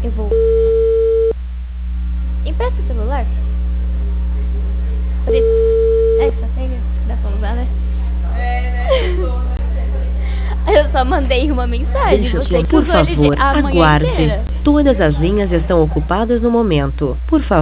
Eu vou... Empresta o celular? Essa, pega. Dá pra usar, né? Eu só mandei uma mensagem. Deixa Você que por usou ele favor, a manhã aguarde. inteira. Todas as linhas estão ocupadas no momento. Por favor.